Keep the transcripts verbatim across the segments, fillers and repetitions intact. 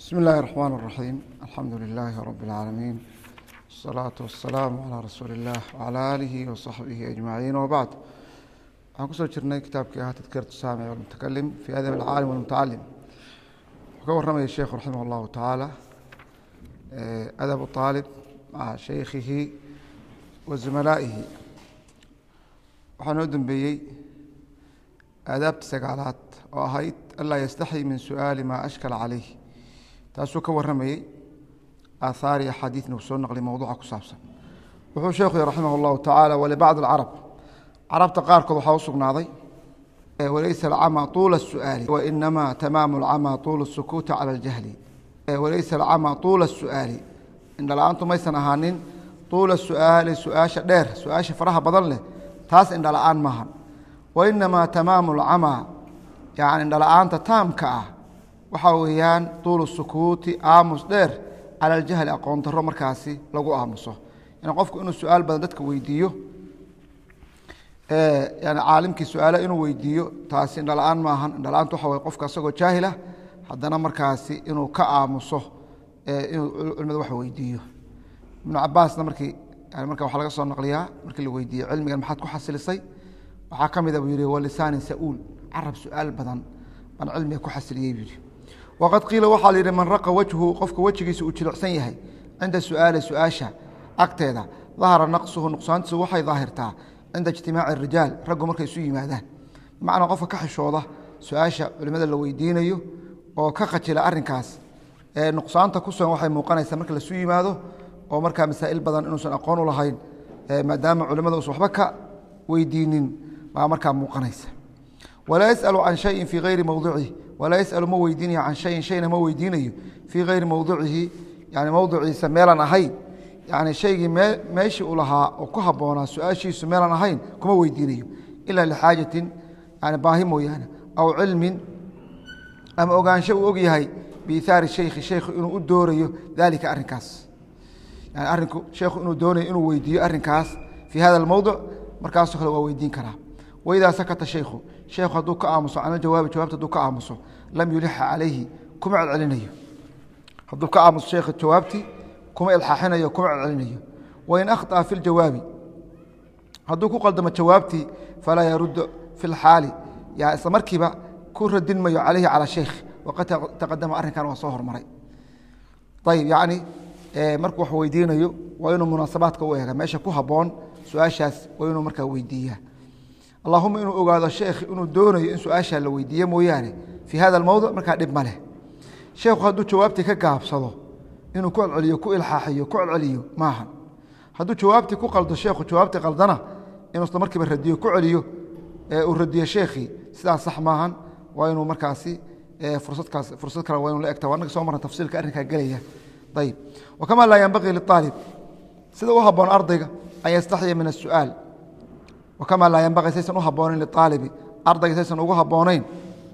بسم الله الرحمن الرحيم الحمد لله رب العالمين الصلاة والسلام على رسول الله وعلى آله وصحبه أجمعين وبعد waxaan kusoo jirnay kitaabkii ahaa tadkiiratu saamic walmutakalim fi adab alcaalim walmutacallim wuxuu ka warramaya sheekhu raximah allahu tacaala adabu aalib maca shaykhihi wa zumalaa'ihi waxaa noo dambeeyey aadaabta sagaalaad oo ahayd anlaa yastaxyi min su'aali maa ashkala calayh taasuu ka warramayey aathaar iyo axaadiidna uu soo naqlay mowduuca ku saabsan wuxuu sheekhu yihi raximah allahu tacaala walibacdi alcarab carabta qaarkood waxaa u sugnaaday walaysa alcama tuula الsu'aali wainama tamaamu اlcama tuulu الsukuuti cala اljahli walaysa alcama tuula الsu'aali indhala-aantu maysan ahaanin tuula su'aali su-aasha dheer su-aasha faraha badan leh taas indhala-aan maahan wainamaa tamaamu اlcama yani indhala-aanta taamka ah waxaa weeyaan tuulu sukuuti aamus dheer cala aljahli aqoon daro markaasi lagu aamuso yani qofku inuu su-aal badan dadka weydiiyo yani caalimkii su-aala inuu weydiiyo taasi indhala-aan maahan indhala-aantu waxa way qofka isagoo jaahilah haddana markaasi inuu ka aamuso inuu culimada wax weydiiyo ibnu cabaasna markii yani marka waxaa laga soo naqliyaa markii la weydiiyey cilmigan maxaad ku xasilisay waxaa ka mida buu yihi walisaanin sa-uul carab su-aal badan baan cilmiga ku xasiliyey buu yihi waqad qiila waxaa la yidhi man raqa wajhu qofka wejigiisa uu jilicsan yahay cinda su-aali su-aasha agteeda dahara naqsuhu nuqsaantiisu waxay daahirtaa cinda ijtimaaci rijaal raggu markay isu yimaadaan bimacnaa qofka ka xishooda su-aasha culimada la weydiinayo oo ka khajila arrinkaas nuqsaanta ku sugan waxay muuqanaysaa marka laisu yimaado oo markaa masaa'il badan inuusan aqoon u lahayn maadaama culimada uusan waxba ka weydiinin baa markaa muuqanaysa walaa yas'alu can shayin fii hayri mowdicihi walaa yas'alu ma weydiinayo can shayin shayna ma weydiinayo fii hayri mowdicihi yani mowdiciisa meelaan ahayn yani shaygii meeshii uu lahaa oo ku habboonaa su-aashiisu meelaan ahayn kuma weydiinayo ilaa lixaajatin yani baahi mooyaane aw cilmin ama ogaansho uu og yahay biithaari shaykhi shaykhu inuu u doorayo daalika arrinkaas yani arrinku sheekhu inuu doonayo inuu weydiiyo arrinkaas fii hada almowdic markaasoo kale waa weydiin karaa waidaa sakata shaykhu sheekhu hadduu ka aamuso can aljawaabi jawaabta hadduu ka aamuso lam yulixa calayhi kuma celcelinayo hadduu ka aamuso sheekha jawaabtii kuma ilxaaxinayo kuma celcelinayo wain akhطأa fi اljawaabi hadduu ku qaldamo jawaabtii falaa yaruddu fi اlxaali ya isla markiiba ku radin mayo calayhi calى sheikh waqad taqadama arrinkan waa soo hormaray ayib yani markuu wax weydiinayo waa inuu munaasabaadka u eega meesha ku habboon su-aashaas waa inuu markaa weydiiyaa allahuma inuu ogaado sheekh inuu doonayo in su-aashaa la weydiiye mooyaane fii hada almowdic markaa dhib ma leh sheekhu hadduu jawaabtii ka gaabsado inuu ku celceliyo ku ilxaaxiyo ku celceliyo maaha hadduu jawaabtii ku qaldo sheekhu jawaabtii qaldana inuu isla markiiba radiyo ku celiyo uu radiyo sheekhii sidaas sax maahan waa inuu markaasi fursadkaas fursad kale waa inuu la egta waa naga soo marna tafsiilka arrinkaa gelaya ayib wakamaa laa yanbagii liaalib sida u habboon ardayga an yastaxya min asu'aal wakamaa laa yanbagii saysan u habboonayn liaalibi ardayga saysan ugu habboonayn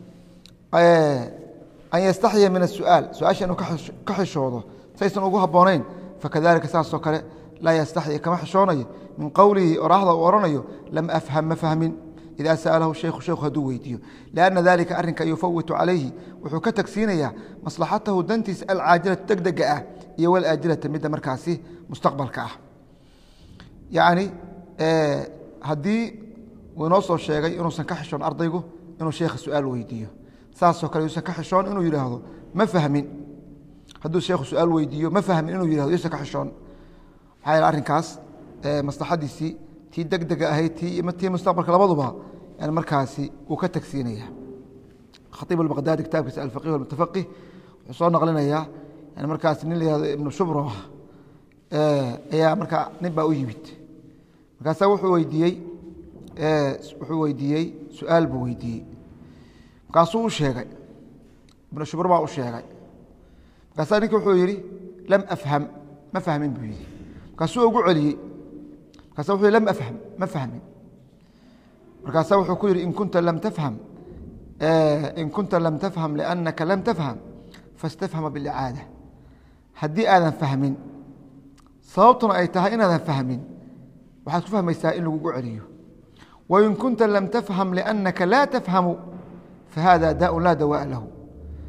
an yastaxya min asu'aal su-aasha inuu ka xishoodo saysan ugu habboonayn fakadalika saasoo kale laa yastaxyi kama xishoonayo min qowlihi oraahda uu odhanayo lam afham ma fahmin idaa sa'alahu shaykhu shaykhu hadduu weydiiyo lianna dalika arrinka yufawitu calayhi wuxuu ka tagsiinayaa maslaxatahu dantiisa alcaajilata degdega ah iyo walaajilata midda markaasi mustaqbalka ah yacni haddii uu inoo soo sheegay inuusan ka xishoon ardaygu inuu sheekha su-aal weydiiyo saasoo kale yuusan ka xishoon inuu yidhaahdo ma fahmin hadduu sheekhu su-aal weydiiyo ma fahmin inuu yihahdo yuusan ka xishoon maxaa yeele arrinkaas maslaxadiisii tii degdega ahayd tii tii mustaqbalka labaduba yani markaasi uu ka tagsiinaya khatiib albaqdaadi kitaabkiisa alfaqih walmutafaqih wuxuu soo naqlinayaa yani markaas nin la yihahdo ibnu shubro ayaa markaa nin baa u yimid markaasaa wuxuu weydiiyey wuxuu weydiiyey su-aal buu weydiiyey markaasuu u sheegay ibnu shubro baa u sheegay markaasaa ninki wuxuu yidhi lam afham ma fahmin buu yidhi markaasuu ugu celiyey markaasa wuxuu yihi lam afham ma fahmin markaasaa wuxuu ku yidhi in kunta lam tafham in kunta lam tafham liannaka lam tafham fastafhama bilicaada haddii aadan fahmin sababtuna ay tahay inaadan fahmin waxaad ku fahmaysaa in lagugu celiyo wain kunta lam tafham liannaka laa tafhamu fahada daaءun laa dawaaءa lahu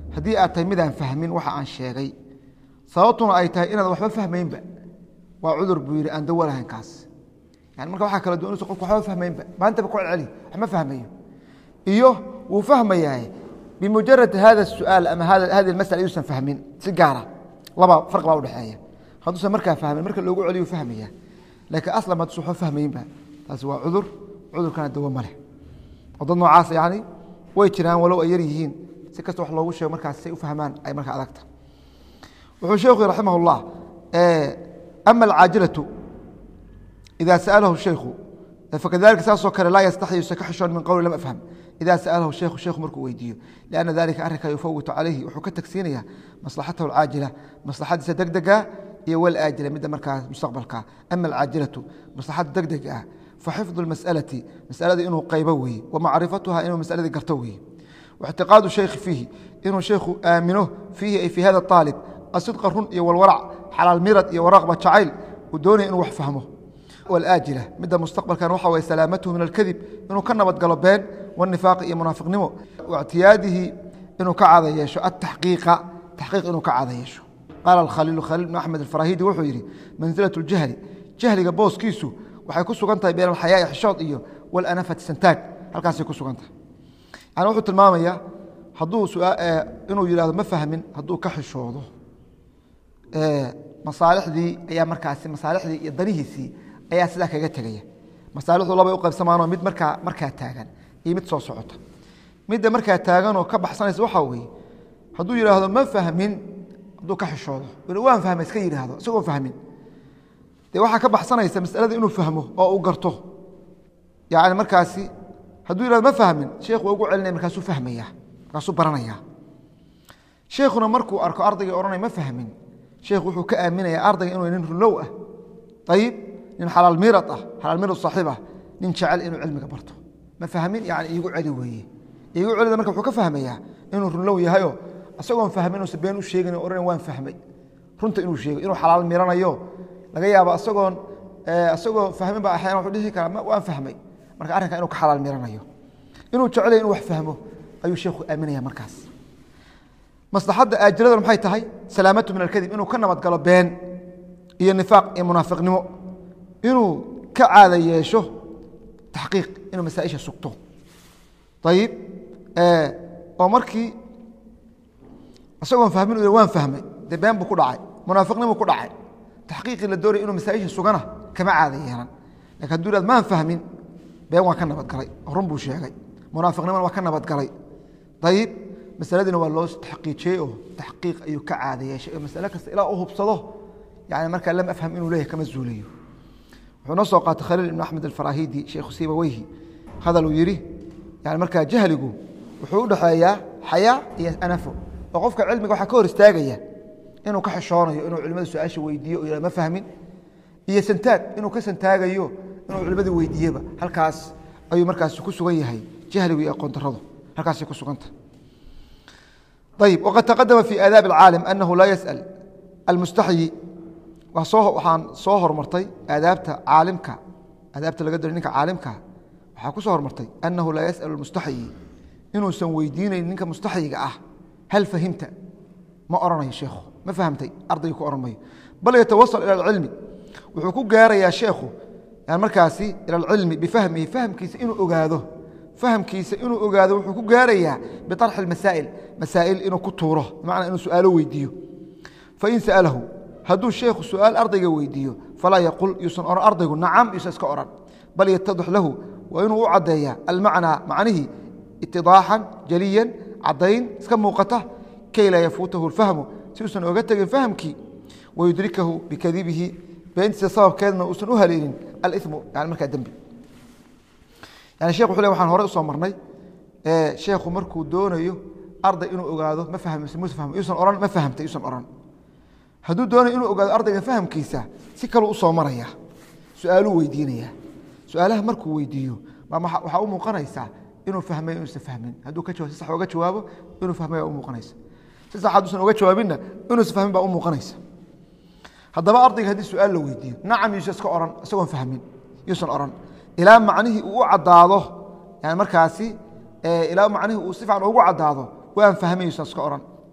haddii aad tahay midaan fahmin waxa aan sheegay sababtuna ay tahay inaad waxba fahmaynba waa cudur buu yidhi aan dawo lahayn kaas yani marka waxaa kala duwanaysa qofku waxba fahmaynba maantaba ku celceli waxma fahmayo iyo wuu fahmayaa bimujarad hada الsu'aal ama hadi اmasأala yuusan fahmin si gaara laba farq baa udhexeeya hadduusan markaa fahmin marka loogu celiyu fahmaya laakiin aslan hadduusan waxba fahmaynba taasi waa cudur cudurkana dawo ma leh oo dad noocaas yani way jiraan walow ay yar yihiin si kasta wax loogu sheego markaas say u fahmaan ay markaa adagta wuxuu sheekhu raximah اllah ama alcaajilatu ida sa'alahu shaykhu fakadalika saasoo kale laa yastaxyi yuusan ka xishoon min qowli lam afham ida sa'alahu shaykhu shaykhu markuu weydiiyo lianna dalika arrinka yufawitu calayhi wuxuu ka tagsiinayaa maslaxatahu alcaajila maslaxadiisa degdega iyo walaajila midda markaas mustaqbalka ama alcaajilatu maslaxada degdega ah faxifdu اlmas'alati masalada inuu qaybo weeye wamacrifatuha inuu masaladii garto weeye واعtiقاad الشhayk فيihi inuu شhayku aamino فيihi ay في hada الطاaلب aصدقa run iyo walwalc xalaal mirad iyo waraqba jacayl uu doonaya inuu wax fahmo واlآajiلة midda mustaqbalkan waxa way salaamatuhu min الkadib inuu ka nabad galo been والنifaaqi iyo munaafiqnimo واctiyaadihi inuu ka caada yeesho التaxqiiqa taxqiiq inuu ka caada yeesho qaala khaliil khaliil بn أحmed الفarahidi wuxuu yidhi manزilaة الjahli jahliga booskiisu waxay ku sugan tahay been alxayaaءi xishood iyo واlأnafati santaag halkaasay ku sugan tahay yani wuxuu tilmaamayaa hadduu inuu yihahdo ma fahmin hadduu ka xishoodo masaalixdii ayaa markaasi masaalixdii iyo danihiisii ayaa sidaa kaga tegaya masaalixdu labay u qaybsamaanoo mid markaa markaa taagan iyo mid soo socota midda markaa taaganoo ka baxsanaysa waxaa weeye hadduu yidhaahdo ma fahmin hadduu ka xishoodo waan fahmay iska yidhaahdo isagoon fahmin dee waxaa ka baxsanaysa masalada inuu fahmo oo uu garto yani markaasi hadduu yihahdo ma fahmin sheekhu waa ugu celinaya markaasuu fahmaya markaasuu baranaya sheekhuna markuu arko ardaygii odhanaya ma fahmin sheekhu wuxuu ka aaminayaa ardayga inuu nin runlow ah ayib nin xalaal miirad ah xalaal miirad saaxiib ah nin jecel inuu cilmiga barto ma fahmin yani iigu celi weeye iigu celida marka wuxuu ka fahmayaa inuu runlow yahayo isagoon fahmin inuusa been u sheegin o odhanaya waan fahmay runta inuu sheego inuu xalaal miiranayo laga yaabo isagoon isagoo fahmin ba axyana wuxuu dhihi karaa waan fahmay marka arrinka inuu ka xalaal miranayo inuu jecelay inuu wax fahmo ayuu sheekhu aaminaya markaas maslaxadda aajilada maxay tahay salaamatu min alkadib inuu ka nabad galo been iyo nifaaq iyo munaafiqnimo inuu ka caada yeesho taxqiiq inuu masaaisha sugto ayib oo markii isagoon fahmin u waan fahmay dee been buu ku dhacay munaafiqnimo ku dhacay taxqiiqii la doonaya inuu masaaisha sugana kama caada yeelan lakin haduu ihahdo maan fahmin been waa ka nabadgalay run buu sheegay munaafiqnimona waa ka nabadgalay ayib masaladiina waa loo taxqiijiyey oo taxqiiq ayuu ka caada yeeshay oo masale kasta ilaa u hubsado yani markaa lam afham inuu leeyahy kama zuulayo wuxuu noo soo qaatay khaliil ibn axmed alfarahidi sheekhu sibaweyhi hadal uu yidhi yani markaa jahligu wuxuu u dhexeeyaa xayaa iyo anafo oo qofka cilmiga waxaa ka hor istaagaya inuu ka xishoonayo inuu culimada su-aasha weydiiyo o yihah ma fahmin iyo santaag inuu ka santaagayo inuu culimadii weydiiyeba halkaas ayuu markaas ku sugan yahay jahligu iyo aqoon daradu halkaasay ku suganta ayib waqad taqadama fi aadaab اcaalim anahu laa yasأal almustaxyi waxaan soo hormartay aadaabta caalimka aadaabta laga dooray ninka caalimka waxaa ku soo hormartay anahu laa yasأal اmustaxyi inuusan weydiinayn ninka mustaxyiga ah hal fahimta ma oranayo sheekhu ma fahamtay ardayga ku oran mayo bal yatawasal ilى اcilmi wuxuu ku gaarayaa sheekhu markaasi ilى اcilmi bifahmihi fahmkiisa inuu ogaado fahmkiisa inuu ogaado wuxuu ku gaarayaa biطarxi masaa'il masaa'il inuu ku tuuro bimacnaa inuu su'aalo weydiiyo fain sa'alahu hadduu sheekhu su'aal ardayga weydiiyo falaa yaqul yuusan ohan ardaygu nacam yuusan iska ohan bal yatadix lahu waa inuu u caddeeyaa almacnaa macnihii itidaaxan jaliyan caddayn iska muuqata kay laa yafuutahu اlfahmu si uusan oga tegin fahmkii wayudrikahu bikadibihi beentiisa sababkeedna uusan u haleelin alimu yani markaa dembi yani shekh wuxu le waxaan horey usoo marnay sheekhu markuu doonayo arday inuu ogaado ma fahmse muse fahmo yuusan ohan ma fahamtay yuusan ohan hadduu doonayo inuu ogaado ardayga fahamkiisa si kaluu usoo maraya su-aaluu weydiinaya su-aalaha markuu weydiiyo waxaa u muuqanaysaa inuu fahmay inuusan fahmin hadduu ka si sax oga jawaabo inuu fahmay baa u muuqanaysa si sax hadduusan oga jawaabinna inuusan fahmin baa u muuqanaysa haddaba ardayga haddii su-aal la weydiiyo nacam yuusan iska ohan isagoon fahmin yuusan ohan ilaa macnihii uu u caddaado yani markaasi ilaa macnihii uu si fican ugu caddaado waan fahmay yuusan iska ohan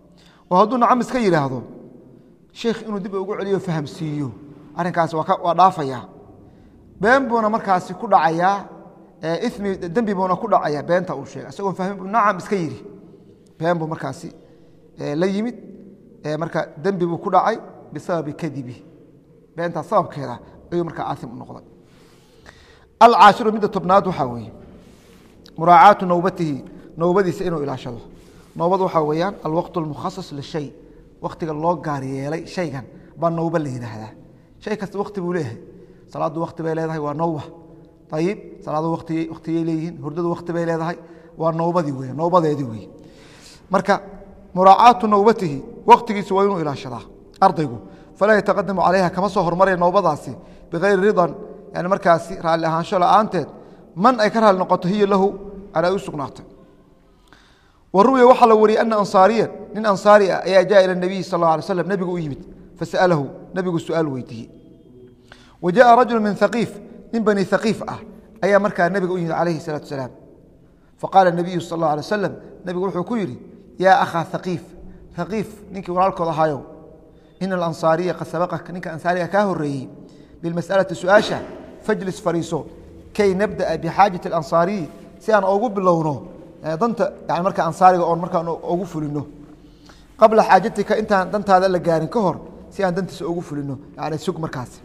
oo hadduu nacam iska yidhaahdo sheekh inuu dib ugu celiyo fahamsiiyo arrinkaasi waa dhaafaya been buuna markaasi ku dhacayaa imi dembi buuna ku dhacayaa beenta uu sheegay isagoo fahmin nacam iska yidhi been buu markaasi la yimid marka dembi buu ku dhacay bisababi kadibi beentaa sababkeeda ayuu markaa aasim u noqday alcaashiru midda tobnaad waxaa weeye muraacaatu nowbatihi nowbadiisa inuu ilaashado nowbad waxaa weeyaan alwaqtu almukhasas lishay waktiga loo gaar yeelay shaygan baa nowba la yidhaahdaa shay kasta wakti buu leeyahay salaadu wakti bay leedahay waa nowba ayib salaadu waktiyay leeyihiin hurdadu wakti bay leedahay waa nowbadii wey nowbadeedii wey marka muraacaatu nowbatihi waktigiisa waa inuu ilaashadaa ardaygu falaa yataqadamu calayha kama soo hormaraya nowbadaasi bikayri ridan yani markaasi raalli ahaansho la-aanteed man ay ka raali noqoto hiya lahu anay u sugnaatay wa ruwiya waxaa la wariyey ana ansaariyan nin ansaari ah ayaa jaa ila nabiyi sal alla alay slam nebigu u yimid fasa'alahu nebigu su-aal weydiiyey wa jaءa rajulu min haqiif nin bani haqiif ah ayaa markaa nebiga u yimid calayhi الsalatu wasalaam faqaala nabiyu sal اllah alay wasalam nebigu wuxuu ku yidhi yaa akhaa haqiif haqiif ninkii walaalkood ahaayow ina alansaariya qad sabaqaka ninka ansaariga kaa horeeyey bilmas'alati su-aasha fajlis fariiso kay nabda'a bixaajati alansaariyi si aan ugu bilowno danta yani marka ansaariga oon markaan ugu fulino qabla xaajatika intaan dantaada la gaarin ka hor si aan dantiisa ugu fulino yani sug markaasi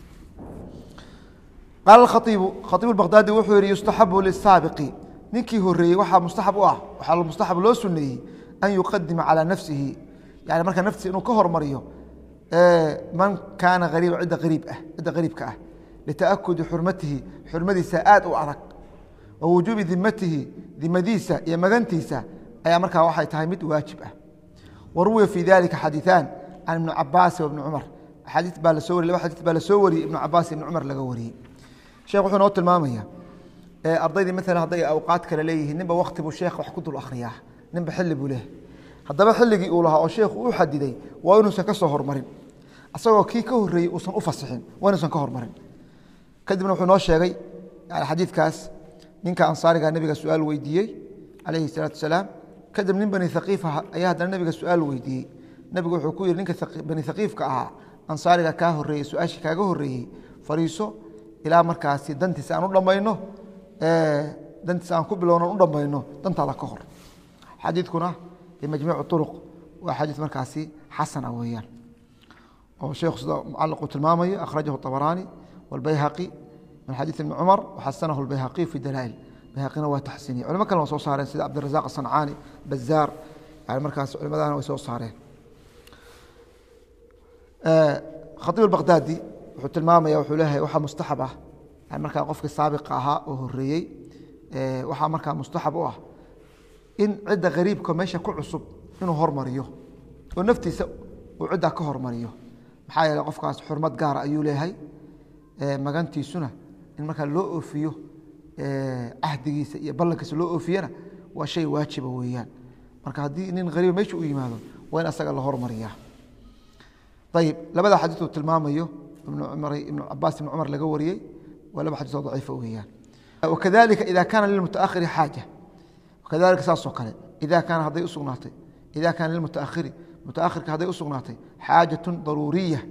qaala khaiibu khaiibu bagdaadi wuxuu yihi yustaxabu lisaabiqi ninkii horeeyey waxaa mustaxab u ah waxaa mustaxab loo suneeyey an yuqadima calaa nafsihi yani marka naftiisa inuu ka hormariyo man kaana ariiba cidda ariib ah cidda qariibka ah litaakudi xurmatihi xurmadiisa aad u adag wa wujuubi dimatihi dimadiisa iyo magantiisa ayaa markaa waxay tahay mid waajib ah wa ruwiya fii dalika xadiiثaan can ibni cabaasi wabni cumar axaadii baa lasoo wariy laba xadiis baa lasoo wariyey ibnu cabaas ibni cumar laga wariyey sheekh wuxuu noo tilmaamaya ardaydii maalan hadday awqaad kale leeyihiin ninba wakti buu sheekh wax ku dul akhriyaa ninba xilli buu leehay haddaba xilligii uu lahaa oo sheekhu u xadiday waa inuusan ka soo hormarin asagoo kii ka horeeyey uusan u fasixin waa inuusan ka hormarin kadibna wuxuu noo sheegay yani xadiidkaas ninka ansaariga nebiga su-aal weydiiyey calayhi salaatu wasalaam kadib nin bani haqiif ah ayaa haddana nebiga su-aal weydiiyey nebigu wuxuu ku yihi ninka bani haqiifka ahaa ansaariga kaa horeeyey su-aashii kaaga horeeyey fariiso ilaa markaasi dantiisa aan u dhammayno dantiisa aan ku bilowno u dhammayno dantaada ka hor xadiidkuna bimajmuuci uruq waa xadiid markaasi xasan ah weeyaan oo sheekhu sida mucaliqu tilmaamayo akhrajahu طabaraani wاlbayhaqi min xadiid ibni cumar waxasanahu اlbayhaqiy fi dalaa'il bayhaqina waa taxsiiniye culimo kale waa soo saareen sida cabdirazaq asancaani bazaar yani markaas culimadana way soo saareen khaiib albaqdaadi wuxuu tilmaamaya wuxuu leeyahay waxaa mustaxab ah yani markaa qofkii saabiqa ahaa oo horeeyey waxaa markaa mustaxab u ah in cidda qariibka meesha ku cusub inuu hormariyo oo naftiisa uu ciddaa ka hormariyo maxaa yeele qofkaas xurmad gaara ayuu leeyahay magantiisuna in markaa loo oofiyo cahdigiisa iyo ballankiisa loo oofiyana waa shay waajiba weeyaan marka haddii nin qariiba meesha u yimaado waa in asaga la hormariyaa ayib labada xadiis uu tilmaamayo ibnu cabaas ibn cumar laga wariyey waa laba xadiis oo daciifa weeyaan wakadalika ida kaana lilmutaahiri xaaja wakadalika saasoo kale ida kaana hadday usugnaatay ida kaana lilmutaahiri mutaakhirka hadday usugnaatay xaajatun daruuriya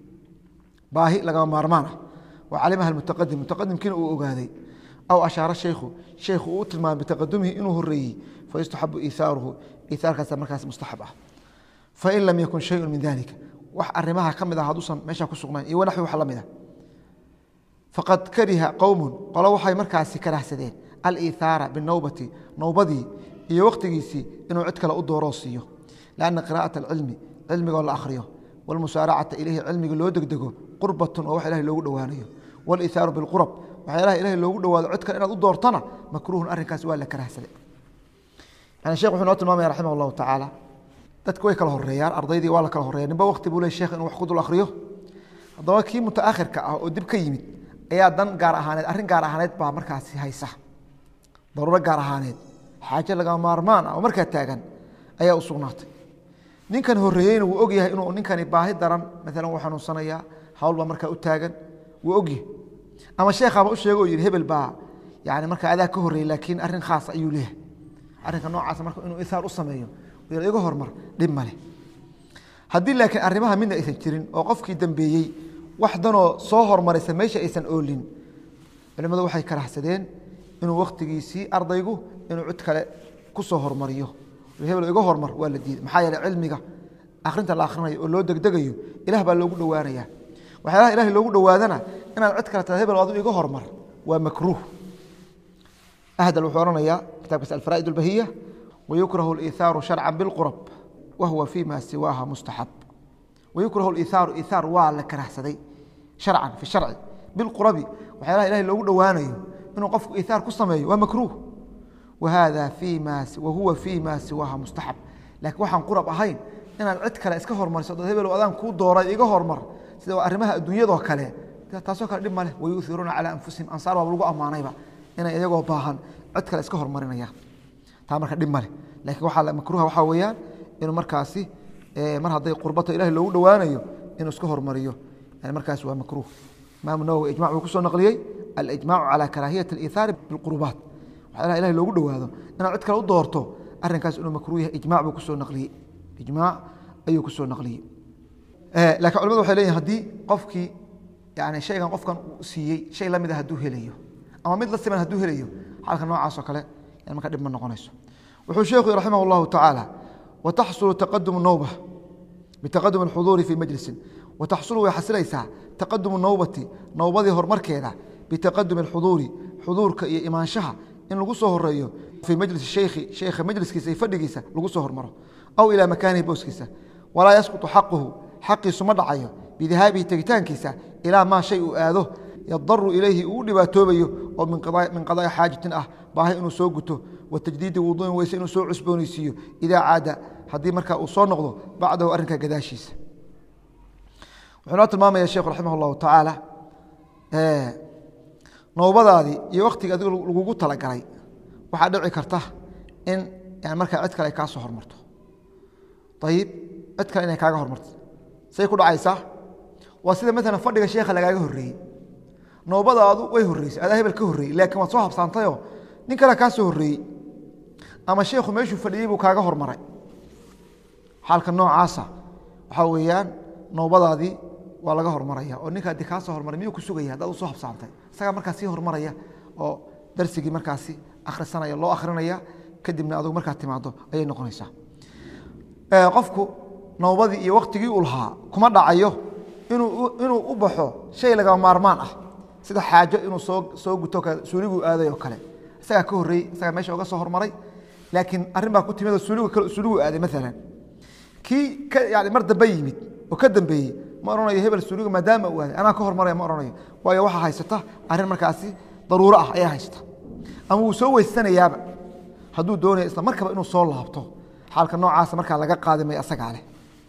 baahi lagama maarmaan ah wa calimaha mutaqadim mutaqadimkiina uu ogaaday aw ashaara shaykhu shaykhu uu u tilmaamay bitaqadumihi inuu horeeyey fayustaxabu iithaaruhu iithaarkaasa markaas mustaxab ah fain lam yakun shayun min dalika wax arimaha ka mid ah hadduusan meesha ku sugnayn iyo wanaxwi wax la mid a faqad kariha qowmun qolo waxay markaasi karahsadeen aliithaara binowbati nowbadii iyo waqtigiisii inuu cid kale u dooroo siiyo lianna qira'ata alcilmi cilmigoo la akhriyo walmusaaracata ilayhi cilmiga loo degdego qurbatun oo wax ilahay loogu dhowaanayo waliithaaru bilqurab waxyaalaha ilahay loogu dhowaado cid kale inaad u doortana makruuhun arrinkaas waa la karahsaday yani shekh wuxuu noo tilmaamaya raximah allahu tacaala dadku way kala horeeyaan ardaydii waa la kala horeya ninba waqti buu le sheekh inuu wax ku dul akhriyo haddaba kii mutaakhirka ah oo dib ka yimid ayaa dan gaar ahaaneed arrin gaar ahaaneed baa markaasi haysa daruuro gaar ahaaneed xaajo lagama maarmaan ah oo markaa taagan ayaa u sugnaatay ninkan horeeyeyna wuu ogyahay inuu ninkani baahi daran maalan wuu xanuunsanayaa hawl baa markaa u taagan wuu ogyahay ama sheekhaaba u sheego oo yihi hebel baa yani markaa adaa ka horreeyey laakiin arrin khaas ayuu leeyahay arrinka noocaasa marka inuu ithaar u sameeyo iga hormar dhib male haddii laakiin arrimaha midna aysan jirin oo qofkii dambeeyey wax danoo soo hormaraysa meesha aysan oolin culimmadu waxay karahsadeen inuu wakhtigiisii ardaygu inuu cid kale ku soo hormariyo hebel iga hormar waa la diiday maxaa yeelay cilmiga akhrinta la akhrinayo oo loo degdegayo ilaah baa loogu dhowaanayaa waxyaalaha ilaahay loogu dhowaadana inaad cid kale tahay hebel adu iga hormar waa makruuh ahdal wuxuu oranayaa kitaabkiisa alfaraa'id albahiya wayukrahu aliithaaru sharcan bilqurab wahuwa fima siwaaha mustaxab wayukrahu aliithaaru iithaar waa la karahsaday sharcan fi sharci bilqurabi waxyaalaha ilaahay loogu dhowaanayo inuu qofku iithaar ku sameeyo waa makruuh wahada fima wahuwa fima siwaaha mustaxab laakiin waxaan qurab ahayn inaad cid kale iska hormariso dad hebel adaan kuu dooray iga hormar sida arrimaha adduunyadoo kale taasoo kale dhib ma leh wayuuthiruuna calaa anfusihim ansaar waa lagu ammaanayba inay iyagoo baahan cid kale iska hormarinayaan taa marka dhib ma leh laakiin waxaa makruuha waxaa weeyaan inuu markaasi mar hadday qurbato ilahay loogu dhowaanayo inuu iska hormariyo yani markaasi waa makruuh imaamu nawowi ijmac buu ku soo naqliyey alijmaacu calaa karaahiyati aliithaari bilqurubaat waxyaalaha ilahay loogu dhowaado inaad cid kale u doorto arrinkaas inuu makruuh yahay ijmac buu kusoo naqliyey ijmaac ayuu kusoo naqliyey laakiin culimadu waxay leeyihin haddii qofkii yani shaygan qofkan uu siiyey shay la mid a hadduu helayo ama mid la siman hadduu helayo xalka noocaas oo kale yani marka dhib ma noqonayso wuxuu sheekhu raximah allahu tacaala wataxsulu taqadumu nowba bitaqadum alxuduuri fii majlisin wataxsulu way xasilaysaa taqadumu nowbati nowbadii horumarkeeda bitaqadumi alxuduuri xuduurka iyo imaanshaha in lagu soo horeeyo fii majlisi sheykhi sheykha majliskiisa iyo fadhigiisa lagu soo hormaro aw ilaa makaanihi booskiisa walaa yasqutu xaquhu xaqiisu ma dhacayo bidahaabihi tegitaankiisa ilaa maa shay uu aado yadaru ilayhi uu u dhibaatoobayo oo min qadaai xaajatin ah baahi inuu soo guto wa tajdiidi wuduuin weyse inuu soo cusboonaysiiyo idaa caada haddii markaa uu soo noqdo bacdahu arrinkaa gadaashiisa wuxuu noo tilmaamaya sheekhu raximah allahu tacaala nowbadaadii iyo waktiga adigu lagugu talagalay waxaa dhici karta in yani markaa cid kale ay kaa soo hormarto ayib cid kale inay kaaga hormarto say ku dhacaysaa waa sida maalan fadhiga sheekha lagaaga horreeyey nowbadaadu way horreysay adaa hebel ka horreeyey laakiin waad soo habsaantayoo nin kale kaa soo horreeyey ama sheekhu meeshuu fadhiyey buu kaaga hormaray xaalka noocaasa waxaa weeyaan nowbadaadii waa laga hormaraya oo ninka haddii kaa soo hormaray miyuu ku sugaya haddaad u soo habsaantay isagaa markaas sii hormaraya oo darsigii markaasi akhrisanaya loo akhrinaya kadibna adugu markaad timaado ayay noqonaysaa qofku nowbadii iyo waktigii uu lahaa kuma dhacayo inuu u baxo shay lagama maarmaan ah sida xaajo inuu soo guto suuliguu aaday oo kale isagaa ka horreeyey isagaa meesha uga soo hormaray laakiin arrin baa ku timid suuliguu aaday maalan kii yani mar dambe yimid oo ka dambeeyey ma odhanayo hebel suuligu maadaama uu aaday anaa ka hormaraya ma odhanayo waayo waxaa haysata arrin markaasi daruuro ah ayaa haysata ama wuu soo weysanayaaba hadduu doonaya isla markaba inuu soo laabto xaalka noocaasa markaa laga qaadimay asagaa leh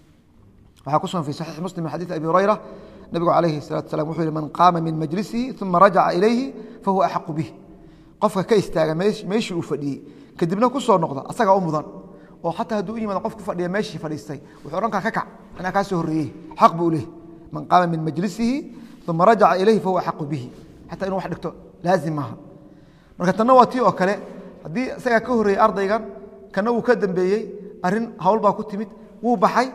waxaa ku sugan fi saxiix muslim min xadiid abi hurayra nabigu calayhi salatu salam wuxuu yihi man qaama min majlisihi uma rajaca ilayhi fahuwa axaqu bih qofka ka istaaga meeshii uu fadhiyey kadibna ku soo noqda asagaa u mudan oo xataa hadduu u yimaado qof ku fadhiya meeshii fadhiistay wuxuu odhan kaa ka kac anaa kaa soo horreeyey xaq buu leh man qaama min majlisihi uma rajaca ilayhi fahuwa axaqu bihi xataa inuu wax dhigto laazim maaha marka tanna waa tii oo kale haddii isagaa ka horreeyey ardaygan kana wuu ka dambeeyey arrin hawl baa ku timid wuu baxay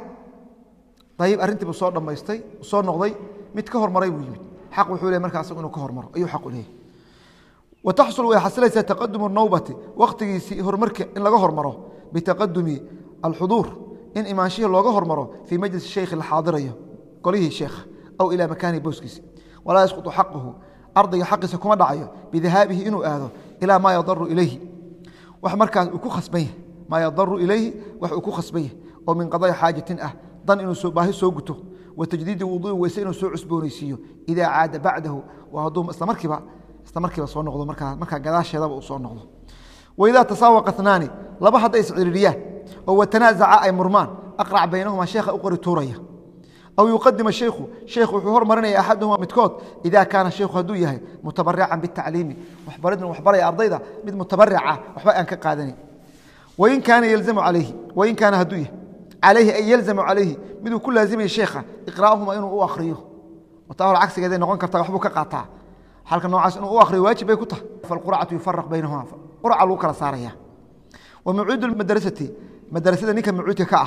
ayib arrintii buu soo dhammaystay soo noqday mid ka hormaray buu yimid xaq wuxuu leeyahy markaa asagu inuu ka hormaro ayuu xaq u leeyahy wataxsul way xasilaysaa taqadumu nowbati waktigiisii horumarka in laga hormaro bitaqadumi alxuduur in imaanshihii looga hormaro fii majlisi sheykhi la xaadirayo golihii sheekha aw ilaa makaanihi booskiisa walaa yasqutu xaquhu ardayga xaqiisa kuma dhacayo bidahaabihi inuu aado ilaa maa yadaru ilayhi wax markaas uu ku khasban yahay maa yadaru ilayhi wax uu ku khasban yahay oo min qadaai xaajatin ah dan inuu baahi soo guto wa tajdiidi wuduuin weyse inuu soo cusboonaysiiyo idaa caada bacdahu waa hadduu isla markiiba isla markiiba soo noqdo markaa markaa gadaasheedaba uu soo noqdo waidaa tasaawaqa ithnaani laba hadday isciririyaan oo watanaazaca ay murmaan aqrac baynahumaa sheekha u qori tuuraya aw yuqadima sheikhu sheekhu wuxuu hormarinaya axaduhuma midkood idaa kaana sheikhu hadduu yahay mutabarican bitacliimi waxbaridna waxbaraya ardayda mid mutabarica waxba aan ka qaadanin wain kaana yalzamu calayhi wain kaana hadduu yahay عليه أن يلزم عليه miduu ku laazimaya sheekha iqraa'uhuma inuu u akhriyo taa hor cagsigeeday noqon kartaa waxbuu ka qaataa halka noocaas inuu u akhriyo waajib bay ku tahay falqurcatu yufaraq baynahuma qurca lagu kala saaraya wa muciidu lmadrasati madrasada ninka muciidka ka ah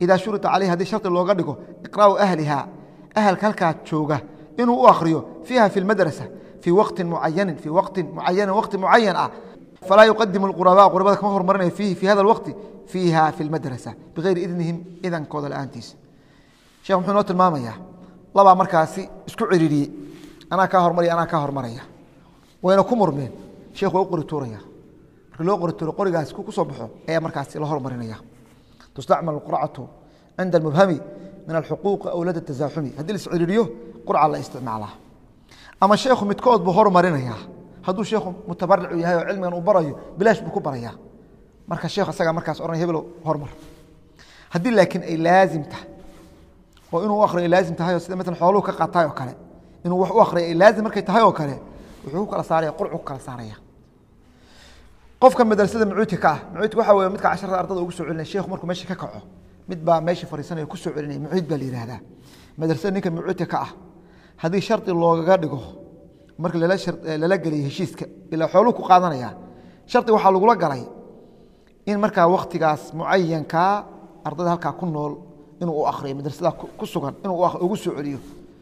idaa shurita calayhi haddii shardi looga dhigo iqraa'u ahlihaa ahalka halkaa jooga inuu u akhriyo fiiha fi lmadrasa fii waqtin mucayanin fii waqtin mucayanin waqti mucayan ah falaa yuqadimu alqurabaa qurabada kama hormarinayo fiihi fi hada alwaqti fiiha fi lmadrasa bigayri idnihim idankooda la'aantiisa sheekh muxuu noo tilmaamayaa labaa markaasi isku ciririyey anaa kaa hormaraya anaa kaa hormaraya wayna ku murmeen sheekh waa u qori tuuraya marka loo qori tuuro qorigaas ku soo baxo ayaa markaasi la hormarinaya tustacmal alqurcatu cinda almubhami min alxuquuqi awlad atazaaxumi haddii la isciririyo qurca la isticmaalaa ama sheekhu midkood buu hormarinayaa hadduu sheekhu mutabaric yahay oo cilmigan uu barayo bilaash buu ku barayaa marka sheekh asagaa markaas oranaya hebelo hormar haddii laakiin ay laazim tahay oo inuu u akhriyo ay laazim tahay oo sida maalan xooluhu ka qaataay oo kale inuu wax u akhriyo ay laazim markay tahay oo kale wuxuu ku kala saaraya qurcu ku kala saaraya qofka madrasada macuudka ka ah macuudka waxa weeye midka casharada ardada ugu soo celinaya sheekhu markuu meesha ka kaco mid baa meesha fariisanaya ku soo celinaya macuud baa la yiraahdaa madrasada ninka macuudka ka ah haddii shardi loogaga dhigo marka lala lala geliyo heshiiska ilaa xooluhu ku qaadanaya shardi waxaa lagula galay in markaa waktigaas mucayankaa ardada halkaa ku nool inuu u akhriyo madrasada ku sugan inuu ugu soo celiyo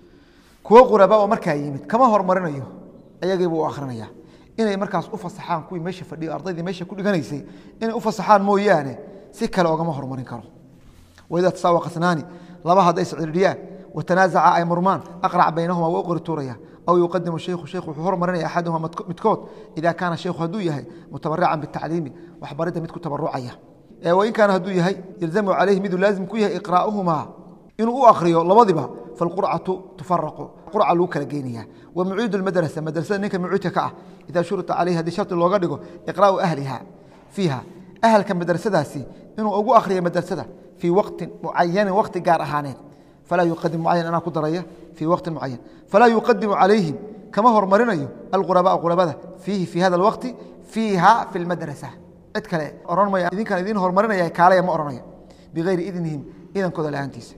kuwo quraba oo markaa yimid kama hormarinayo ayagiibu u akhrinaya inay markaas u fasaxaan kuwii meesha fadhiyo ardaydii meesha ku dhiganaysay inay u fasaxaan mooyaane si kale ogama hormarin karo waidaa tasaawaqa snaani laba hadday isciririyaan watanaazaca ay murmaan aqrac baynahuma waa u qori tuuraya aw yuqadimu shaykhu shaykhu wuxuu hormarinaya axaduhuma midkood idaa kaana shaykhu hadduu yahay mutabarican bitacliimi waxbaridda mid ku tabarucaya wain kaana hadduu yahay yalzamu calayhi miduu laazim ku yahay iqraa'uhumaa inuu u akhriyo labadiba falqurcatu tufaraqu qurca lagu kala geynaya wa muciidu lmadrasa madrasada ninka muciidka ka ah idaa shurita calayhi haddii shardi looga dhigo iqraa'u ahliha fiiha ahalka madrasadaasi inuu ugu akhriyo madrasada fii waqtin mucayanin waqti gaar ahaaneed falaa yuqadimu mucayan anaa ku daraya fii waqtin mucayan falaa yuqadimu calayhim kama hormarinayo alqurabaa qurabada fiihi fi hada alwaqti fiiha fi lmadrasa cid kale oran maya idinkaan idin hormarinaya kaalaya ma oranayo bigayri idnihim idankooda la'aantiisa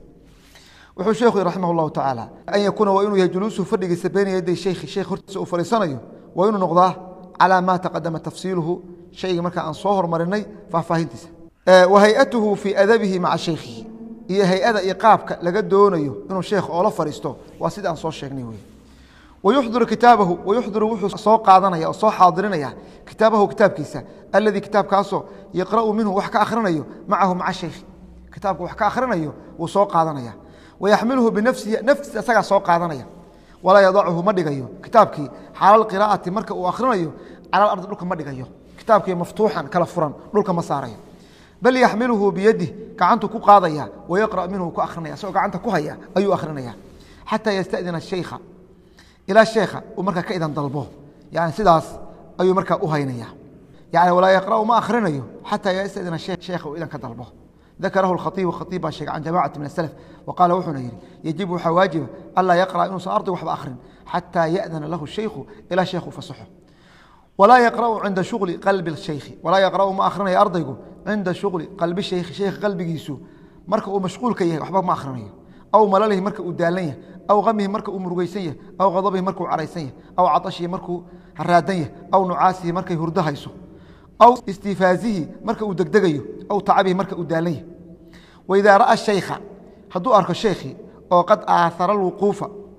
wuxuu sheekhu raximah allahu tacaala an yakuuna waa inuu yahay juluusuhu fadhigiisa bayna yaday sheykhi sheekh hortiisa uu fadhiisanayo waa inuu noqdaa calaa maa taqadama tafsiiluhu shayga markaa aan soo hormarinay faahfaahintiisa wa hay-atuhu fii adabihi maca shaykhihi iyo hay-ada iyo qaabka laga doonayo inuu sheekh oola fadhiisto waa sida aan soo sheegnay wey wayuxdiru kitaabahu wayuxdiru wuxuu soo qaadanaya oo soo xaadirinaya kitaabahu kitaabkiisa alladii kitaabkaasoo yaqra'u minhu wax ka akhrinayo macahu maca shaykhi kitaabka wax ka akhrinayo wuu soo qaadanaya wayaxmiluhu binafsihi naftiisa isagaa soo qaadanaya walaa yadachu ma dhigayo kitaabkii xaala qiraa'ati marka uu akhrinayo cala ardi dhulka ma dhigayo kitaabkii maftuuxan kala furan dhulka ma saarayo bal yaxmiluhu biyadih gacantu ku qaadaya wayaqra' minhu ku akhrinaya isagoo gacanta ku haya ayuu akhrinaya xataa yastadina shaykha ilaa sheekha uu markaa ka idan dalbo yani sidaas ayuu markaa u haynaya yani walaa yaqra'u ma akhrinayo xataa yastadina sheekha uu idan ka dalbo ذكره الخطيب خطيب شيخ عن جماعة من السلف وقال وحنا يري يجب حواجب ألا يقرأ إنه سأرضي وحب آخر حتى يأذن له الشيخ إلى شيخ فصحه ولا يقرأ عند شغل قلب الشيخ ولا يقرأ ما آخرنا يرضيه عند شغل قلب الشيخ شيخ قلب يسوع مركه مشغول كيه وحباب ما آخرنا أو ملاله مركه أداليه أو غمه مركه مرقيسيه أو غضبه مركه عريسيه أو عطشه مركه هراديه أو نعاسه مركه هردها يسوع أو استفازه مركه دقدقيه أو تعبه مركه أداليه وإذا رأى الشيخ هدو أرك الشيخ وقد آثر الوقوف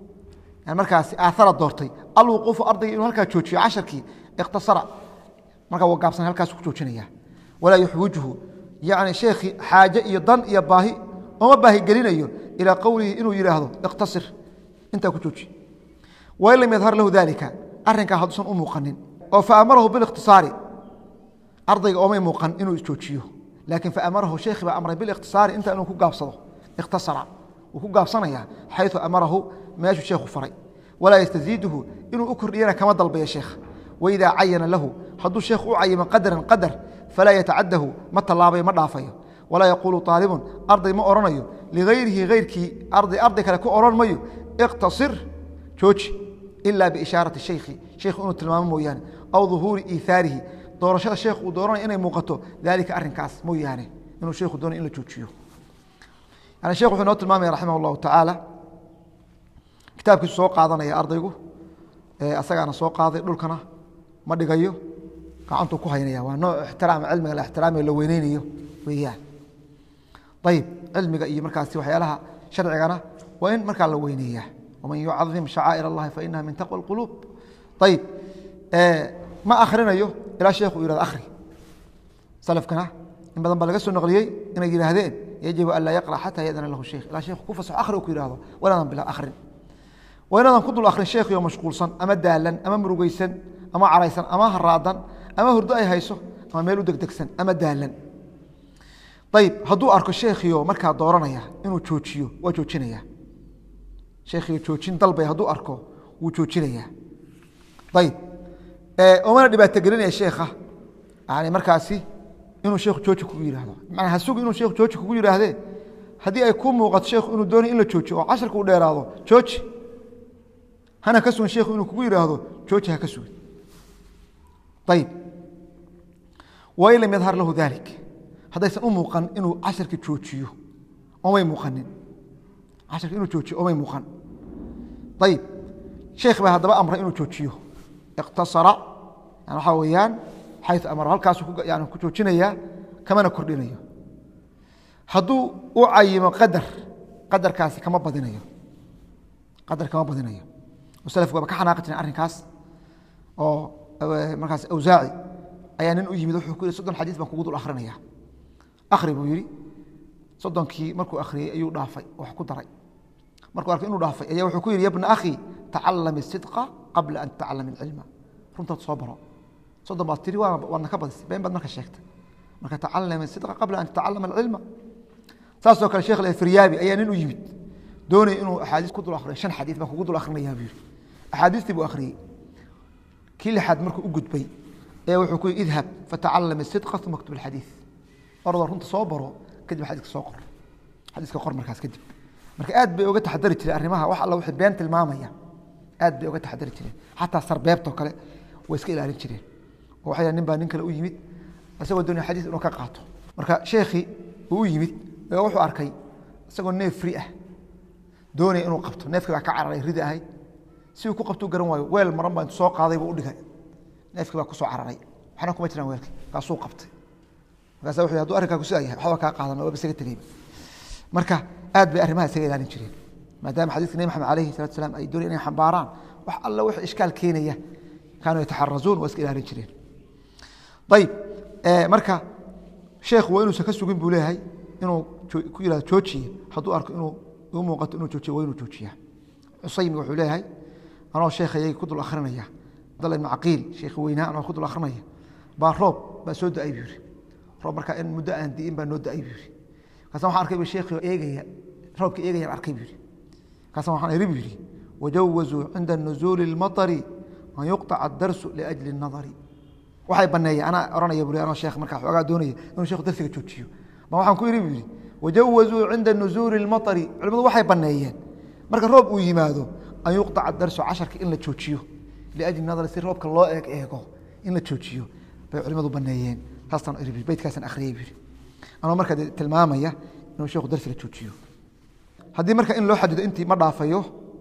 يعني مركز آثر الدورتي الوقوف أرضي إنه هلكا تشوتشي عشركي اقتصر مركز وقابسن هلكا سكتوتشنية ولا يحوجه يعني شيخي حاجة يضن يباهي وما باهي قليل إلى قوله إنه يراهضه اقتصر انت كتوتشي وإن لم يظهر له ذلك أرنك هدوسن أمو قنن فأمره بالاختصار أرضي أمي موقن إنه يتوتشيه لكن فأمره شيخ بأمر بالاختصار انت أنه كقابصده اختصر وكقابصنيا حيث أمره ما يشو الشيخ فري ولا يستزيده إنه أكر لنا كما ضلب يا شيخ وإذا عين له حدو الشيخ عين قدرا قدر فلا يتعده ما طلابي ما ضافيه ولا يقول طالب أرضي ما أرنيه لغيره غيرك أرضي أرضك لك أرن ميو اقتصر توش إلا بإشارة الشيخ شيخ أنه تلمام مويان أو ظهور إيثاره doorashada sheekh uu dooranay inay muuqato dalika arrinkaas mooyaane inuu sheekhu doono in la joojiyo ana sheekhu wuxuu noo tilmaamay raximahullahu tacaala kitaabkiisu soo qaadanaya ardaygu ee asagana soo qaaday dhulkana ma dhigayo gacantu ku haynaya waa nooc ixtiraam cilmiga la ixtiraamayo la weyneynayo weeyaan ayib cilmiga iyo markaasi waxyaalaha sharcigana waa in markaa la weyneeyaa waman yucadim shacaa'ir allahi fainaha min taqwa اlquluub ayib ma akhrinayo ilaa sheekhu u yihahdo akhri salafkana in badan baa laga soo naqliyey inay yidhaahdeen yajibu an laa yaqra xataa yadana lahu sheikh ilaa sheekhu ku fasaxo akhri u ku yihahdo walaadan bila akhrin waa inaadan ku dul akhrin sheekhiyo mashquulsan ama daalan ama murugeysan ama caraysan ama haraadan ama hurdo ay hayso ama meel u degdegsan ama daalan ayib hadduu arko sheekhiyo markaa dooranaya inuu joojiyo waa joojinaya sheekhiyo joojin dalbay hadduu arko wuu joojinayaa ayib oomana dhibaato gelinaya sheekha yani markaasi inuu sheekhu jooji kugu yihahdo manaa hasugi inuu sheekhu jooji kugu yihaahdee haddii ay kuu muuqato sheekhu inuu doonay in la joojiyo oo casharka u dheeraado jooji hana ka sugin sheekhu inuu kugu yidhaahdo jooji ha ka sugin ayib wain lam yadhar lahu dalik haddaysan u muuqan inuu casharka joojiyo oomay muuqanin casharka inuu joojiyo oomay muuqan ayib sheekh baa haddaba amray inuu joojiyo iqtasara yani waxaa weeyaan xayu amar halkaasu yani ku joojinayaa kamana kordhinayo hadduu u cayimo qadar qadarkaasi kama badinayo qadar kama badinayo salafku waaba ka xanaaqi jireen arrinkaas oo markaas awsaaci ayaa nin u yimid wuxuu ku yihi soddon xadiis baan kugu dul akhrinaya akhri buu yidhi soddonkii markuu akhriyey ayuu dhaafay wax ku daray markuu arkay inuu dhaafay ayaa wuxuu ku yidhi yabna akhi tacalam isidqa qabla an tatacalam ilcilma runtaad soo baro soddon baad tiri waadna ka badisay been baad marka sheegtay marka tacalam isidqa qabla an tatacalama alcilma saasoo kale sheekh alfiryaabi ayaa nin u yimid doonay inuu axaadiis ku dul akhriyo shan xadiis baan kugu dul akhrinayaa buu yidhi axaadiistii buu akhriyey kii lixaad markuu u gudbay ayaa wuxuu ku yidhi idhab fatacalam isidqa uma ktub alxadiis ordoo runta soo baro kadib xadiiska soo qor xadiiska qor markaas kadib marka aad bay uga taxadari jireen arrimaha wax alla wixii been tilmaamaya aad bay uga taxadari jireen xataa sarbeebtoo kale way iska ilaalin jireen oo waxay nin baa nin kale u yimid isagoo doonaya xadiis inuu ka qaato marka sheekhii uu u yimid ayaa wuxuu arkay isagoo neef fri ah doonaya inuu qabto neefkii baa ka cararay rida ahayd si uu ku qabto u garan waayo weel maran baa intu soo qaaday buu u dhigay neefkii baa ku soo cararay waxna kuma jiraan weelkii kaasuu qabtay markaasa wuxuu hadduu arrinkaa ku sidaa yahay waxba kaa qaadan waaba isaga tegeyba marka aad bay arrimaha isaga ilaalin jireen maadaama xadiiska nebi maxamed alayhi salatu salaam ay doonayeen inay xambaaraan wax alla wix ishkaal keenaya kaanuu yataxarazuun waa iska ilaalin jireen ayib marka sheekhu waa inuusan ka sugin buu leeyahay inuu ku yihahdo joojiye hadduu arko inuu u muuqato inuu joojiyo waa inuu joojiyaa cusaymiga wuxuu leeyahay anoo sheekhayay ku dul akhrinaya abdalla ibnu caqiil sheekhi weynaa anoo ku dul akhrinaya baa roob baa soo da-ay buu yidhi roob markaa in muddo aan di'in baa noo da-ay buu yidhi markaasa waxaan arkay bu sheekhi eegaya roobka eegayaan arkay buu yidhi markaasa waxaan iri buu yidhi wajawazuu cinda nuzuuli اlmaطari an yuqطaca adarsu liajli الnadari waxay baneeyeen anaa oranaya buri anoo sheekh markaa xoogaa doonaya inuu sheekhu darsiga joojiyo ma waxaan ku iri buu yidhi wajawazuu cinda nuzuuli اlmaطari culimadu waxay baneeyeen marka roob uu yimaado an yuqطaca adarsu casharka in la joojiyo liajli nadari si roobka loo eeg eego in la joojiyo bay culimadu baneeyeen saastaan iri beydkaasaan akhriyay buu yidhi anoo markaa tilmaamaya inuu sheekhu darsiga joojiyo haddii marka in loo xadido intii ma dhaafayo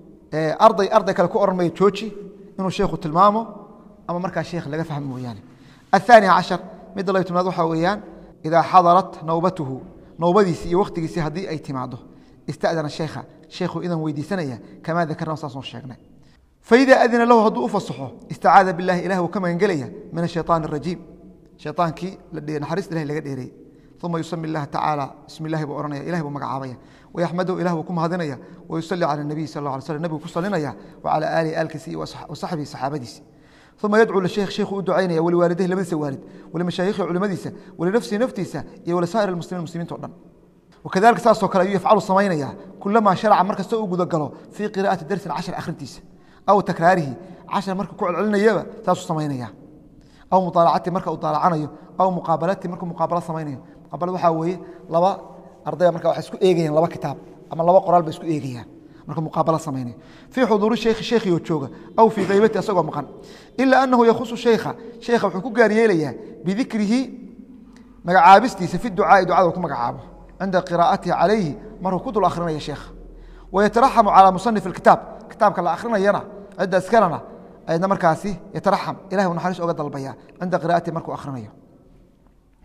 arday arday kale ku oran mayo jooji inuu sheekhu tilmaamo ama markaa sheekh laga fahmo mooyaane aلثaanي caشhaر midda lay timaad waxaa weeyaan idaa xadarat nawbatuhu nawbadiisi iyo waktigiisi haddii ay timaado ista'dana sheekha sheekhu idan weydiisanaya kamaa dakarna saasoo sheegnay faida adina lahu hadduu u fasaxo istacaada bilahi ilah uu ka magangelaya min الشhayطaan الrajiim shayطaankii naxariista ilahi laga dheereeyey uma yusami اllaha tacaala bismi illahi buu ohanaya ilahi buu magacaabaya wayaxmadahu ilah buu ku mahadinaya wayusali cala الnabiy sal اله alay slm nebigu ku salinaya wacalى aalihi aalkiisi iyo wasaxbihi saxaabadiisi uma yadcuu lisheekh sheekhu u ducaynaya waliwaalidahi labadiisa waalid walimashaayikhi culimadiisa walinafsihi naftiisa iyo walisaa'ir اlmuslimiin muslimiinta o dhan wakadalika saasoo kale ayuu yafcalu samaynaya kulamaa sharaca mar kasta uu gudagalo fii qira'ati darsin cashar akhrintiisa aw takraarihi cashar marka ku celcelinayaba saasuu samaynaya aw muطaalacati marka uu daalacanayo aw muqaabalati markuu muqaabalo samaynayo muqaabalad waxaa weeye laba ardayba marka waxay isku eegayaan laba kitaab ama laba qoraal bay isku eegayaan marka muqaabalo samaynayo fii xuduuri sheekhi sheekhiyo jooga aw fii kaybati asagoo maqan ilaa annahu yakhusu sheykha sheekha wuxuu ku gaar yeelayaa bidikrihi magacaabistiisa fi ducaai ducada uu ku magacaabo cinda qiraa'atihi calayhi markuu ku dul akhrinayo sheekha wayataraxamu calaa musanif اkitaab kitaabka la akhrinayana cidda iskalena ayadna markaasi yataraxam ilahi u naxariis oga dalbaya cinda qira'atihi markuu akhrinayo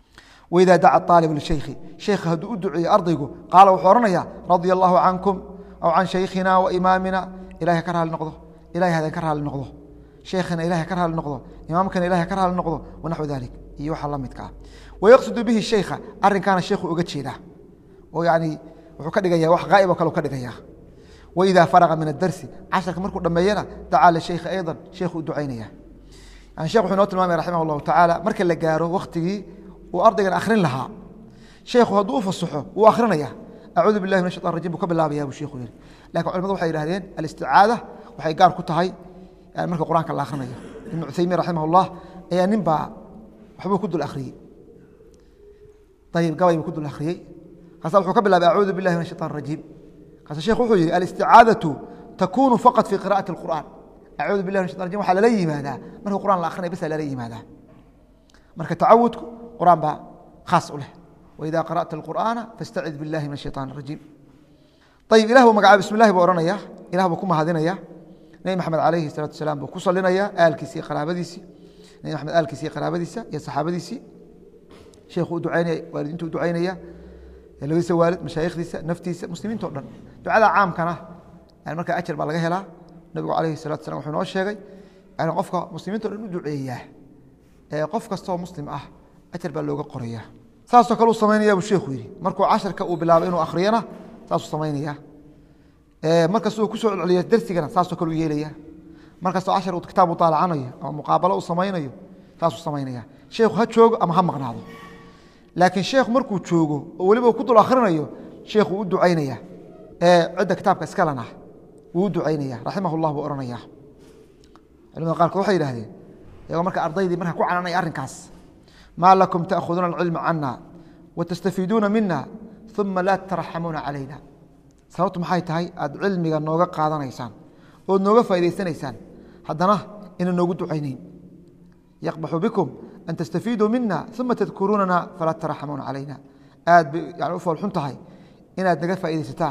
وإذا دعا الطالب للشيخ شيخ هدو أدعي أرضيقه قال وحورنا رضي الله عنكم أو عن شيخنا وإمامنا إلهي كرها للنقضة إلهي هذا كرها للنقضة شيخنا إلهي كرها للنقضة إمامك إلهي كرها للنقضة ونحو ذلك يوحى الله متكا ويقصد به الشيخ أرن كان الشيخ أقتشيده ويعني وحكا دقيا وح غائب وكالو كدقيا وإذا فرغ من الدرس عشرك مركو دمينا دعا للشيخ أيضا شيخ دعينيا يعني شيخ حنوت المامي رحمه الله تعالى مركا لقاره وقته وأرضي أخرين لها شيخ هدوف الصحو وأخرينيا أعوذ بالله من الشيطان الرجيم وكبل الله يا أبو الشيخ ويري لكن علماء waxay yiraahdeen الاستعاذة waxay gaar ku tahay yani marka quraanka la akhrinayo ibn Uthaymeen rahimahullah ayaa nin baa waxba ku dul akhriyay طيب gabay ku dul akhriyay kaasa wuxuu ka bilaabay أعوذ بالله من الشيطان الرجيم kaasa sheekhu wuxuu yiri الاستعاذة تكون فقط في قراءة القرآن أعوذ بالله من الشيطان الرجيم waxa la yimaada marka quraan la akhrinayo bas la yimaada marka taawudku quraan ba khaas u leh وإذا قرأت القرآن فاستعذ بالله من الشيطان الرجيم طيب إله مقع بسم الله بورنيا إله بكم هذين يا نبي محمد عليه الصلاة والسلام بكوصل لنا يا آل كسي قرابديسي نبي محمد آل كسي قرابديسي يا صحابديسي شيخ دعينا والدين دعينا يا اللي يسوي والد مشايخ ديسا نفتيس مسلمين تقدر دعاء عام كان يعني مركا أجر بالغه لا النبي عليه الصلاة والسلام وحنا الشيخ يعني قفك مسلمين تقدر ندعيه قفك استوى مسلم أه أجر باللغة قرية ساسو كلو سمينيا ابو شيخ ويري markuu casharka uu bilaabay inuu akhriyana saasu sameynaya ee markaas uu ku soo celiyo darsigana saasu kala yeelaya markaas cashar uu kitaab u taalacanayo ama muqaabalo uu sameynayo saasu sameynaya sheekhu ha joogo ama ha maqnaado laakiin sheekhu markuu joogo oo waliba ku dul akhrinayo sheekhu uu ducaynaya ee cid kitaabka iska lana uu ducaynaya rahimahullah wa oranaya cilmiga qaar waxay yiraahdeen iyaga marka ardaydii marka ku calanay arrinkaas ما لكم تأخذون العلم عنا وتستفيدون منا ثم لا ترحمون علينا sababtu maxay tahay aad cilmiga nooga qaadanaysaan oo nooga faa'iideysanaysaan hadana in noogu ducaynayn yaqbahu bikum an tastafiidu minna thumma tadhkurunana fala tarhamuna alayna aad yani u fool xun tahay inaad naga faa'iideysataan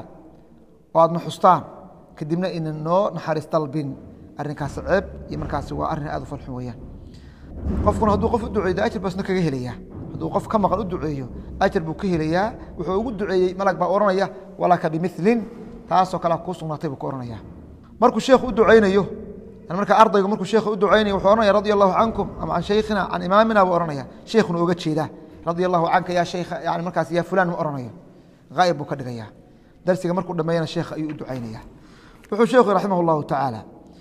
oo aad nuxustaan kadibna in noo naxariis dalbin arrinkaas ceeb iyo markaas waa arrin aad u fool xun weeyaan qofkuna hadduu qof u duceeyo ajir basna kaga helaya hadduu qof ka maqan u duceeyo ajir buu ka helayaa wuxuu ugu duceeyey malag baa oranaya walaka bimithlin taasoo kale ku sugnaatay buu oranaya markuu sheekhu u duceynayo marka ardaygu markuu sheekhu u duceynayo wuxuu oranaya radiyallahu ankum ama an shaykhina an imaamina buu oranaya sheekhuna uga jeeda radiyallahu anka ya sheekh yani markaas ya fulan ma oranayo ghaib buu ka dhigaya darsiga markuu dhameeyana sheekh ayuu u duceynaya wuxuu sheekhu rahimahullahu ta'ala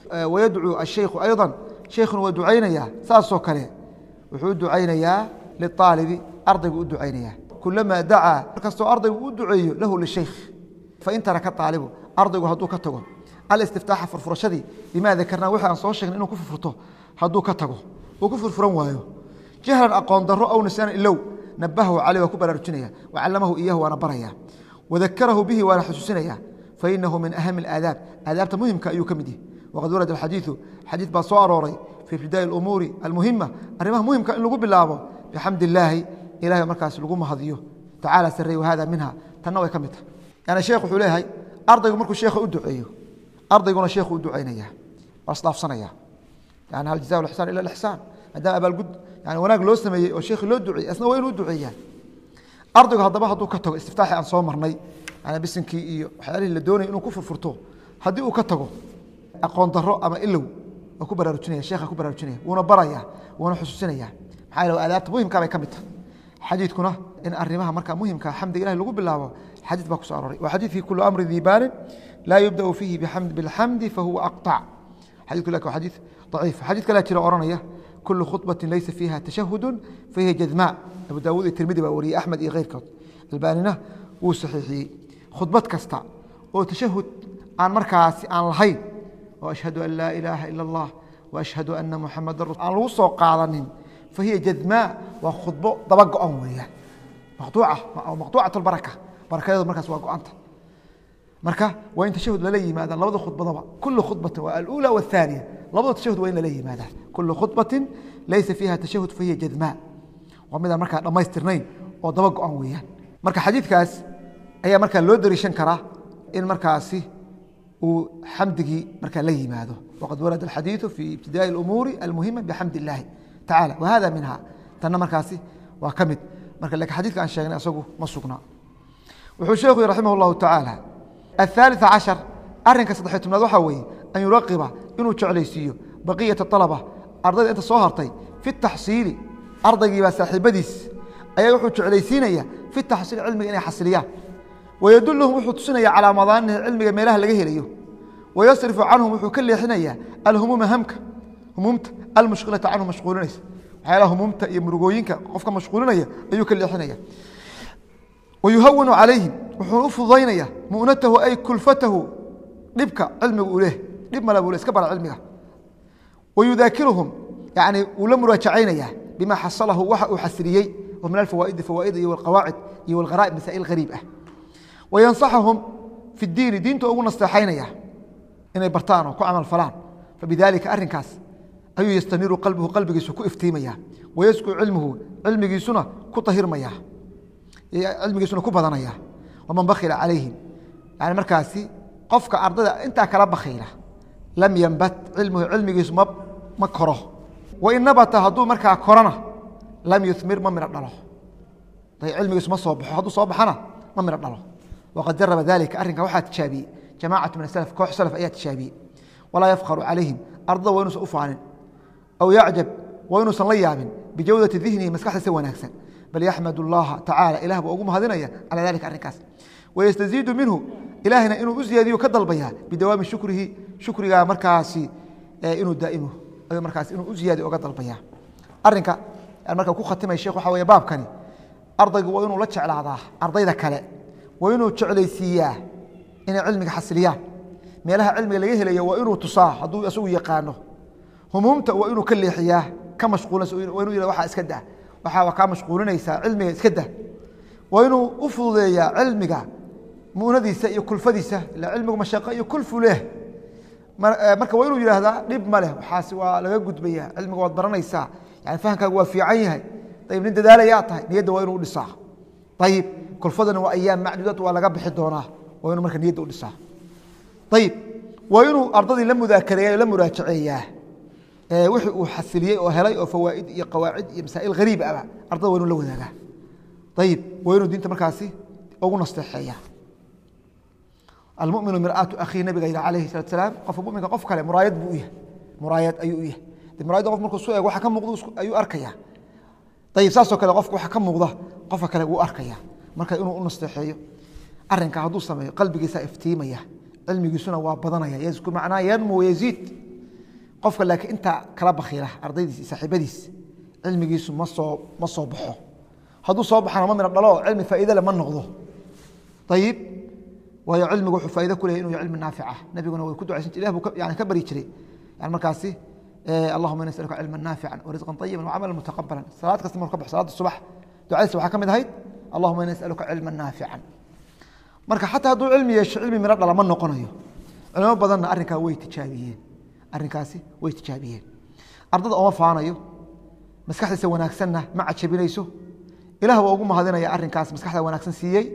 ويدعو الشيخ أيضا شيخ ودعينيا ساسو كله وحو دعينيا للطالب أرضي ودعينيا كلما دعا كستو أرضي ودعي له للشيخ فإن ترك الطالب أرضي وهدو كتغو الاستفتاح فرفرشدي بما ذكرنا وحي أن صوشيخ إنه كفر فرطه هدو كتغو وكفر فرن وايو جهلا أقوان ضروا أو نسيان إلو نبهه عليه وكبر رجنيا وعلمه إياه ونبريا وذكره به ونحسسنيا فإنه من أهم الآداب آداب مهم كأيو كمدي وقد ورد الحديث حديث باصاروري في ابتداء الأمور المهمة أرماه مهم كأن لقوا بالله بحمد الله إلهي مركز لقوا مهضيه تعالى سري وهذا منها تنوي كمتها يعني شيخ حليهي أرضي مركو الشيخ أدعيه أرضي يقول الشيخ أدعينيه وأصلاف صنية يعني هل الجزاء والإحسان إلا الإحسان هذا أبا القد يعني وناك لو سمي والشيخ لو دعي أثناء وين أدعيه أرضي هذا بها دو كتغو استفتاحي عن صومرني أنا بسنكي حالي اللي دوني إنه كفر فرطوه هدي كتغو aqoon daro ama ilow oo ku baraarujinaya sheekha ku baraarujinaya wana baraya wana xusuusinaya maxay loo aadaabta muhiimka bay kamid tahay xadiidkuna in arrimaha marka muhiimka xamdi ilaahay lagu bilaabo xadiid baa ku soo aroray waa xadiidkii kullu amri dhiban la yubda fihi bihamd bilhamd fa huwa aqta' xadiidku laakiin xadiid ضعيف xadiidka la jira oranaya kullu khutbatin laysa fiha tashahhud fa hiya jadma abu daawud tirmidhi baa wariye ahmed iyo gheyrkood albanina uu saxiixiyay khutbad kasta oo tashahhud aan markaasi aan lahayn وأشهد أن لا إله إلا الله وأشهد أن محمد رسول الله الوصو قادنين فهي جذماء وخطبة ضبق أموية مقطوعة أو مقطوعة البركة بركة هذا مركز واقع أنت مركة وإن تشهد للي ماذا لبض خطبة ضبق كل خطبة الأولى والثانية لبض تشهد وإن للي ماذا كل خطبة ليس فيها تشهد فهي جذماء ومن المركة لما يسترنين وضبق أموية مركة حديث كاس هي مركة لودري شنكرة إن مركاسي وحمده مركا لي ماذا وقد ورد الحديث في ابتداء الأمور المهمة بحمد الله تعالى وهذا منها تنا مركاسي وكمد marka laakiin xadiidka aan sheegnay asagu ma sugnaa wuxuu sheekhu raximah allahu tacaala الثالث عشر arrinka saddex tobnaad waxaa weeye an yuraqiba inuu jeclaysiiyo baqiyata طalaba ardayda inta soo hartay fi taxsiili ardaygiibaa saaxiibadiis ayaa wuxuu jeclaysiinaya fi taxsiil cilmiga inay xasiliyaan wayadulhum wuxuu tusinaya calaa madaanihi cilmiga meelaha laga helayo wayasrifu canhum wuxuu ka leexinaya alhumuuma hamka humuumta almushkilata canhum mashquulinaysa waxyaalaha humuumta iyo murugooyinka qofka mashquulinaya ayuu ka leexinaya wayuhawinu calayhim wuxuu u fududaynaya mu'natahu ay kulfatahu dhibka cilmiga uu leh dhib mala buu leh iska bara cilmiga wayudaakiruhum yani uu la muraajacaynaya bima xasalahu waxa uu xasiliyey oo min alfawaa'id fawaa'id iyo alqawaacid iyo algharaa'ib masaa'il ghariib ah wayansaxuhum fi ddiini diinta ugu nasteexaynaya inay bartaan oo ku camal falaan fabidaalika arrinkaas ayuu yastaniiru qalbuhu qalbigiisu ku iftiimaya wayasku cilmuhu cilmigiisuna ku tahirmaya cilmigiisuna ku badanaya waman bakhila calayhim yani markaasi qofka ardada intaa kala bakhiila lam yanbat cilmuhu cilmigiisu ma ma koro wain nabata hadduu markaa korona lam yuhmir ma midho dhalo day cilmigiisu ma soo baxo hadduu soo baxana ma midho dhalo waqad jaraba dalika arrinka waxaa tijaabiyey jamaacatu min asalaf koox salaf ayaa tijaabiyey walaa yafkharu calayhim ardada waa inuusan u faanin aw yacjab waa inuusan la yaabin bijawdati dihnihi maskaxdiisa wanaagsan bal yaxmad اllaha tacala ilah buu ugu mahadinaya calaa dalika arrinkaas wayastaziidu minhu ilaahina inuu u ziyaadiyo ka dalbaya bidawaami shukrihi shukrigaa markaasi inuu daa'imo ayuu markaas inuu u ziyaadiyo oga dalbaya arrinka marka ku khatimay sheekh waxa weeye baabkani ardaygu waa inuu la jeclaadaa ardayda kale waa inuu jeclaysiiyaa inay cilmiga xasiliyaan meelaha cilmiga laga helayo waa inuu tusaa hadduu isagu yaqaano humuumta waa inuu ka leexiyaa ka mashquulinaysa waa inuu yidhahdo waxaa iska dah waxaa kaa mashquulinaysaa cilmiga iska dah waa inuu u fududeeyaa cilmiga mu'nadiisa iyo kulfadiisa ila cilmigu mashaqo iyo kulfu leh marka waa inuu yidhaahdaa dhib ma leh waxaas waa laga gudbaya cilmiga waad baranaysaa yani fahamkaagu waa fiican yahay ayib nin dadaalayaa tahay niyadda waa inuu dhisaa ayib kulfadana waa ayaam macduudaad waa laga bixi doonaa waa inuu marka niyadda u dhisaa ayib waa inuu ardadii la mudaakareeya o la muraajaceeyaa wixii uu xasiliyey oo helay oo fawaa'id iyo qawaacid iyo masaa'il ghariib ah ardada waa inuu la wadaagaa ayib waa inuu diinta markaasi ugu nasteexeeya almuminu mir'aatu akhiih nabiga yidhi calayhi salatu salaam qofka muminka qof kale muraayad buu u yahay muraayad ayuu u yahay de muraayadda qof markuu soo eego waxa ka muuqda ayuu arkaya ayib saasoo kale qofka waxa ka muuqda qofka kale wuu arkaya marka inuu u nasteexeeyo arrinka hadduu sameeyo qalbigiisa iftiimaya cilmigiisuna waa badanaya yasku macnaa yanmu wayaziid qofka laakiin intaa kala bakhiila ardaydiis iyo saaxiibadiis cilmigiisu ma soo ma soo baxo hadduu soo baxana ma midho dhalo cilmi faa'iido le ma noqdo ayib waayo cilmigu wuxuu faa'iido ku leeyahay inuu yahay cilmi naafic ah nabiguna way ku ducaysantay ilah buu yani ka bari jiray yani markaasi allahuma inna nasaluka cilman naafican warisqan tayiban wacamalan mutaqabalan salaad kasta markuu ka baxo salaada subax ducadiisa waxaa ka mid ahayd allahuma inna nasaluka cilman naafican marka xataa hadduu cilmi yeesho cilmi midho dhala ma noqonayo culimo badanna arrinkaa way tijaabiyeen arrinkaasi way tijaabiyeen ardada ooma faanayo maskaxdiisa wanaagsanna ma cajabinayso ilah waa ugu mahadinaya arrinkaas maskaxda wanaagsan siiyey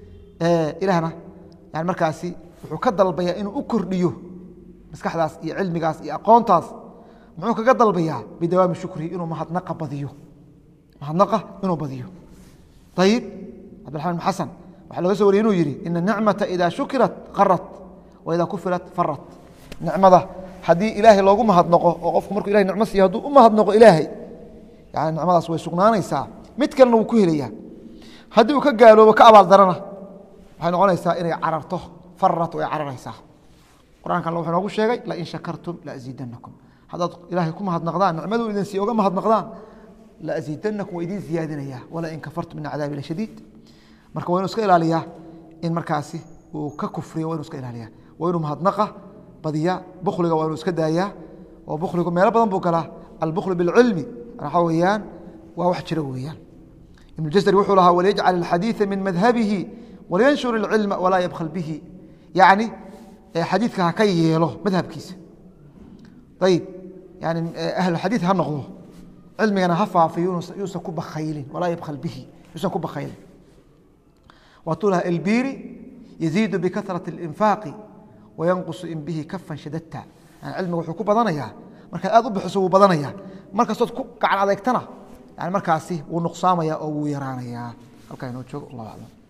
ilahna yani markaasi wuxuu ka dalbayaa inuu u kordhiyo maskaxdaas iyo cilmigaas iyo aqoontaas muxuu kaga dalbayaa bidawaami shukrihi inuu mahadnaqa badiyo mahadnaqa inuu badiyo ayib cabdiraxmaan ibn xasan waxaa laga soo wariyey inuu yidhi ina nicmata idaa shukirat qarat wa idaa kufirat farat nicmada haddii ilaahay loogu mahadnaqo oo qofku markuu ilahay nicmo siiyo hadduu u mahadnaqo ilaahay yani nicmadaas way sugnaanaysaa mid kalena wuu ku helayaa haddii uu ka gaaloobo ka abaaldarana waxay noqonaysaa inay cararto farat way cararaysaa qur-aankan wuxuu noogu sheegay lain shakartum laaziidanakum haddaad ilaahay ku mahadnaqdaan nicmaduu idin siiye oga mahadnaqdaan laaziidanakum waa idin ziyaadinaya walain kafartum ina cadaabi lashadiid marka waa inuu iska ilaaliyaa in markaasi uu ka kufriyo waa inuu iska ilaaliyaa waa inuu mahadnaqa badiya bukliga waa inuu iska daayaa oo bukligu meelo badan buu galaa albuklu bilcilmi waxaa weeyaan waa wax jira weeyaan ibnu jasri wuxuu lahaa walyajcal alxadiida min madhabihi walyanshur ilcilma walaa yabkhal bihi yacni xadiidka ha ka yeelo madhabkiisa ayib yani ahlulxadiid ha noqdo cilmigana ha faafiyo yuusan ku bakhaylin walaa yabkhal bihi yuusan ku bakhaylin waatuu lahaa ilbiiri yaziidu bikahrati اlinfaaqi wayanqusu in bihi kafan shadadta yani cilmiga wuxuu ku badanayaa markaad aad u bixiso wuu badanayaa markastood ku gacan adeegtana yani markaasi wuu nuqsaamaya oo wuu yaraanayaa halkaa inoo joogo allahu aclam